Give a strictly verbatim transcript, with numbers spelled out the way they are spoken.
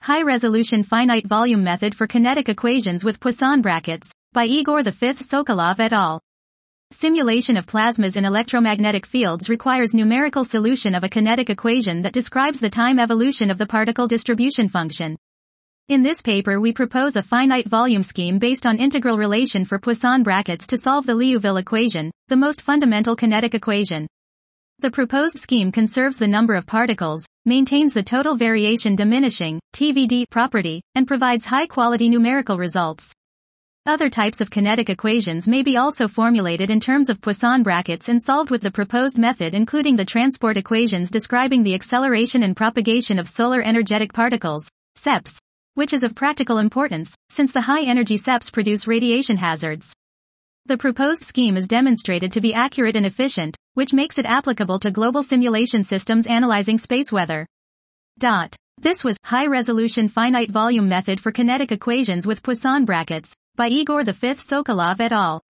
High-Resolution Finite Volume Method for Kinetic Equations with Poisson Brackets, by Igor the fifth Sokolov et al. Simulation of plasmas in electromagnetic fields requires numerical solution of a kinetic equation that describes the time evolution of the particle distribution function. In this paper we propose a finite volume scheme based on integral relation for Poisson brackets to solve the Liouville equation, the most fundamental kinetic equation. The proposed scheme conserves the number of particles, maintains the total variation diminishing T V D property, and provides high-quality numerical results. Other types of kinetic equations may be also formulated in terms of Poisson brackets and solved with the proposed method, including the transport equations describing the acceleration and propagation of solar energetic particles, S E Ps, which is of practical importance, since the high-energy S E Ps produce radiation hazards. The proposed scheme is demonstrated to be accurate and efficient, which makes it applicable to global simulation systems analyzing space weather. Dot. This was High-Resolution Finite Volume Method for Kinetic Equations with Poisson Brackets, by Igor the fifth Sokolov et al.